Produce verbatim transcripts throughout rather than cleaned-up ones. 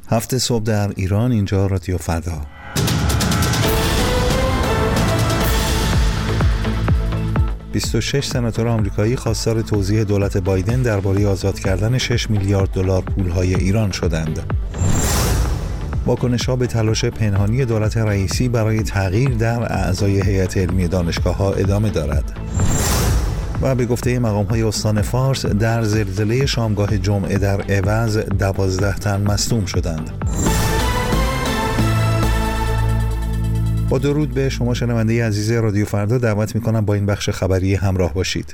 هفت صبح در ایران، اینجا رادیو فردا. بیست و شش سناتور آمریکایی خواستار توضیح دولت بایدن درباره آزاد کردن شش میلیارد دلار پولهای ایران شدند. واکنش‌ها به تلاش پنهانی دولت رئیسی برای تغییر در اعضای هیئت علمی دانشگاه‌ها ادامه دارد. و به گفته مقام‌های استان فارس، در زلزله شامگاه جمعه در عوض دوازده تن مصدوم شدند. با درود به شما شنونده عزیز رادیو فردا، دعوت می‌کنم با این بخش خبری همراه باشید.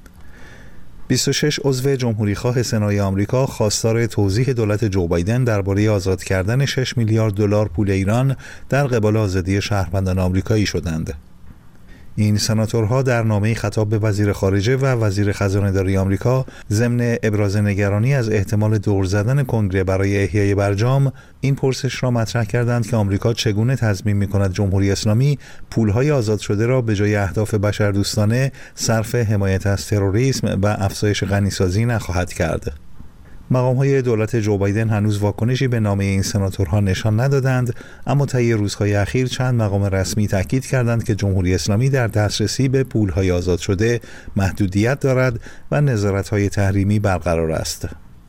بیست و شش عضو جمهوریخواه سنای آمریکا خواستار توضیح دولت جو بایدن درباره آزاد کردن شش میلیارد دلار پول ایران در قبال آزادی شهروندان آمریکایی شدند. این سناتورها در نامه‌ای خطاب به وزیر خارجه و وزیر خزانه‌داری آمریکا ضمن ابراز نگرانی از احتمال دور زدن کنگره برای احیای برجام این پرسش را مطرح کردند که آمریکا چگونه تضمین می‌کند جمهوری اسلامی پول‌های آزاد شده را به جای اهداف بشردوستانه صرف حمایت از تروریسم و افزایش غنیسازی نخواهد کرد. مقام‌های دولت جو بایدن هنوز واکنشی به نامه این سناتورها نشان ندادند، اما طی روزهای اخیر چند مقام رسمی تاکید کردند که جمهوری اسلامی در دسترسی به پول‌های آزاد شده محدودیت دارد و نظارت‌های تحریمی برقرار است.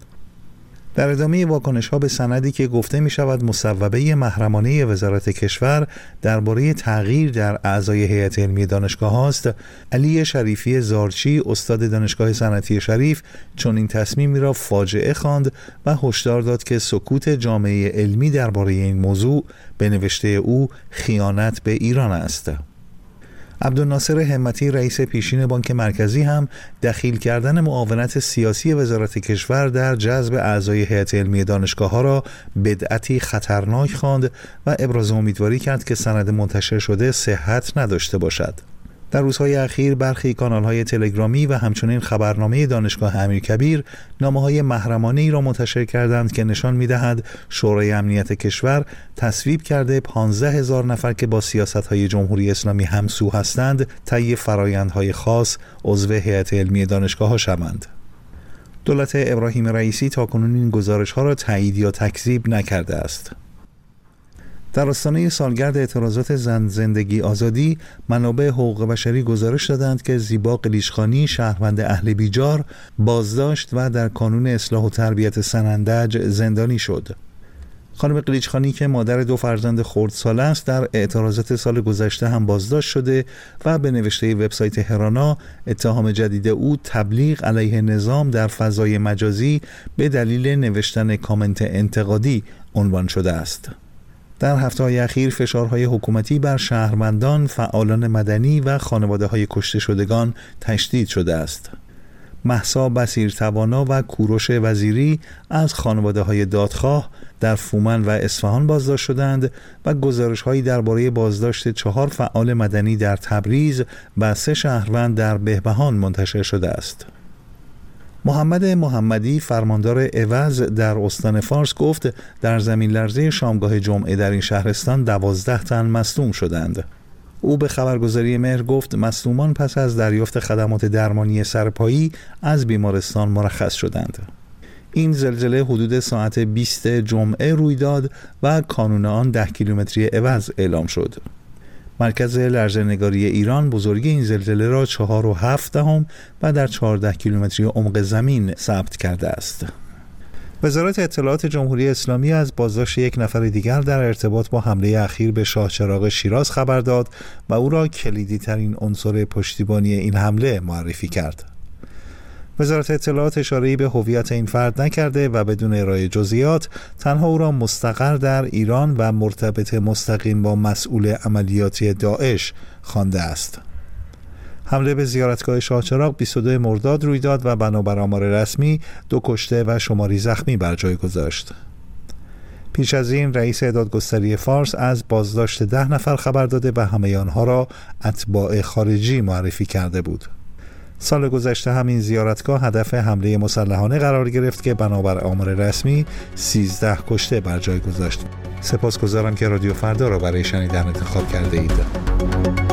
در ادامه واکنش‌ها به سندی که گفته می‌شود مصوبه محرمانه وزارت کشور درباره تغییر در اعضای هیئت علمی دانشگاه است، علی شریفی زارچی استاد دانشگاه صنعتی شریف چون این تصمیمی را فاجعه خواند و هشدار داد که سکوت جامعه علمی درباره این موضوع به نوشته او خیانت به ایران است. عبدالناصر همتی رئیس پیشین بانک مرکزی هم دخیل کردن معاونت سیاسی وزارت کشور در جذب اعضای هیئت علمی دانشگاه‌ها را بدعتی خطرناک خواند و ابراز امیدواری کرد که سند منتشر شده صحت نداشته باشد. در روزهای اخیر برخی کانال‌های تلگرامی و همچنین خبرنامه دانشگاه امیرکبیر نامه‌های محرمانه‌ای را منتشر کردند که نشان می‌دهد شورای امنیت کشور تصویب کرده پانزده هزار نفر که با سیاست‌های جمهوری اسلامی همسو هستند طی فرآیندهای خاص عضو هیئت علمی دانشگاه‌ها شوند. دولت ابراهیم رئیسی تاکنون این گزارش‌ها را تایید یا تکذیب نکرده است. در آستانه سالگرد اعتراضات زن زندگی آزادی، منابع حقوق بشری گزارش دادند که زیبا قلیچخانی شهروند اهل بیجار بازداشت و در کانون اصلاح و تربیت سنندج زندانی شد. خانم قلیچخانی که مادر دو فرزند خردسال است، در اعتراضات سال گذشته هم بازداشت شده و به نوشته وبسایت هرانا اتهام جدید او تبلیغ علیه نظام در فضای مجازی به دلیل نوشتن کامنت انتقادی عنوان شده است. در هفته‌های اخیر فشارهای حکومتی بر شهروندان، فعالان مدنی و خانواده‌های کشته شدگان تشدید شده است. مهسا بصیرتوانا و کوروش وزیری از خانواده‌های دادخواه در فومن و اصفهان بازداشت شدند و گزارش‌هایی درباره بازداشت چهار فعال مدنی در تبریز و سه شهروند در بهبهان منتشر شده است. محمد محمدی فرماندار عوض در استان فارس گفت در زمین لرزه شامگاه جمعه در این شهرستان دوازده تن مصدوم شدند. او به خبرگزاری مهر گفت مصدومان پس از دریافت خدمات درمانی سرپایی از بیمارستان مرخص شدند. این زلزله حدود ساعت بیست جمعه روی داد و کانون آن ده کیلومتری عوض اعلام شد. مرکز لرزه‌نگاری ایران بزرگی این زلزله را چهار و هفت دهم و در چهارده کیلومتری عمق زمین ثبت کرده است. وزارت اطلاعات جمهوری اسلامی از بازداشت یک نفر دیگر در ارتباط با حمله اخیر به شاه چراغ شیراز خبر داد و او را کلیدی ترین عنصر پشتیبانی این حمله معرفی کرد. وزارت اطلاعات اشاره‌ای به هویت این فرد نکرده و بدون ارائه جزئیات تنها او را مستقر در ایران و مرتبط مستقیم با مسئول عملیاتی داعش خوانده است. حمله به زیارتگاه شاه چراغ بیست و دو مرداد روی داد و بنابر آمار رسمی دو کشته و شماری زخمی بر جای گذاشت. پیش از این رئیس دادگستری فارس از بازداشت ده نفر خبر داده و همه آنها را اتباع خارجی معرفی کرده بود. سال گذشته همین زیارتگاه هدف حمله مسلحانه قرار گرفت که بنابر آمار رسمی سیزده کشته بر جای گذاشت. سپاسگزارم که رادیو فردا را برای شنیدن انتخاب کرده اید.